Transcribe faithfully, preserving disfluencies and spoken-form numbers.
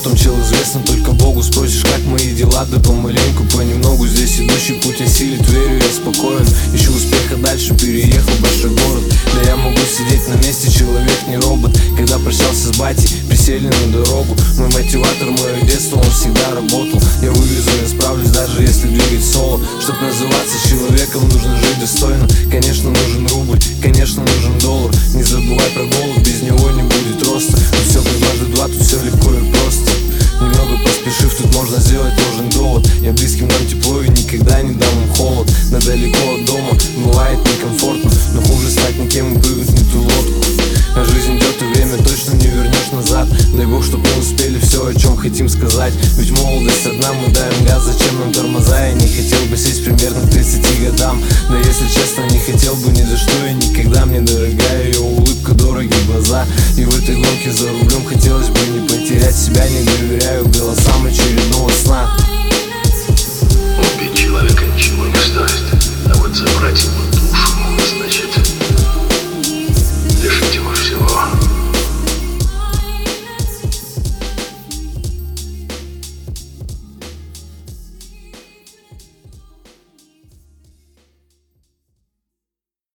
там, чел, известно только Богу. Спросишь, как мои дела, да помаленьку, понемногу. Здесь идущий путь осилит, верю, я спокоен. Ищу успеха дальше, переехал в большой город. Да я могу сидеть на месте, человек не робот. Когда прощался с батей, присели на дорогу. Мой мотиватор, мое детство, он всегда работал. Я вывезу, я справлюсь, даже если двигать соло. Чтоб называться человеком, нужно жить достойно. Конечно, нужен рубль, конечно, нужен доллар. Не забывай про голод, без него не будет роста. Тут все как дважды два, тут все легко и просто. Немного поспешив, тут можно сделать ложный довод. Я близким дам тепло и никогда не дам им холод. Да далеко от дома, бывает некомфортно, но хуже стать никем и прыгнуть не ту лодку. А жизнь идет, и время точно не вернешь назад. Дай бог, чтоб мы успели все, о чем хотим сказать. Ведь молодость одна, мы даем газ, зачем нам тормоза? Я не хотел бы сесть примерно к тридцати годам. Да если честно, не хотел бы ни за что и никогда. Мне дорогая ее улыбка, дорогие глаза. И в этой гонке за рулем хотелось бы не потерять себя. Не доверяю голосам очередного сна. Убить человека ничего не стоит, а вот забрать его